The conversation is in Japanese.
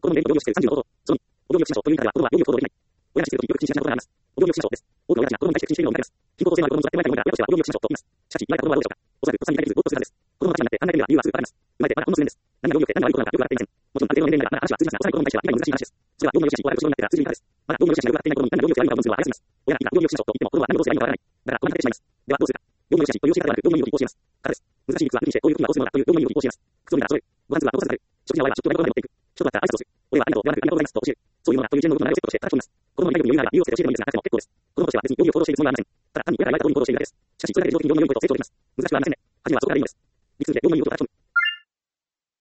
子供の業務指数30のこと。その2、お業務指数というからは、子供は業務行動できない。親が指数という禁止なことがあります。お業務指数です。多くの親たちが子供に対して禁止しているのを見かけます。貧困と性能を子供に育ててもらいたいのが親としてはお業務指数と言います。しかし、言われた子供はどうでしょうか。おそらく、お産に対するずっとするはずです。子供の話になって考えてみれば理由は数個あります。生まれてまだほんの数年です。何が業務良くて何が悪いことなのかよくわかっていません。もちろん、ある程度の年齢なら話は通じますが、幼い子供に対しては意外に難しい話です。それは業務良し悪しに終わる後ろになってから通じるからです。まだ業務良しがよくわかっていない子供に何が業務良し悪いのかを分するのは早すぎます。親がいいか業務良しと言っても子供は何をどうすればいいのかわからない。だから、ご飯が出てしまいます。では、どうするか。業務良しという教え方ではなく、業務により移行します。からです。難しい理屈は無理して、こういう時はどうするのだという業務により移行します。靴を脱いだら揃える。ご飯通はどうさせる。食事の場合は出張の場合に持っていく。人とだったら挨拶をする。俺はありがとうではなくありがとうございますと教える。そういうのがという一連の動きの内容をセットして叩き込みます。子供の理解力に余裕があれば理由をつけて教えてもいいですが、なくても結構です。子供としては別に業務を行動しているつもりはありません。ただ単に親が言われた通りに行動しているだけです。しかし、それだけで自動的に業務によりと成長できます。難しくはありませんね。初めはそこからでいいのです。理屈で業務によりと叩き込む。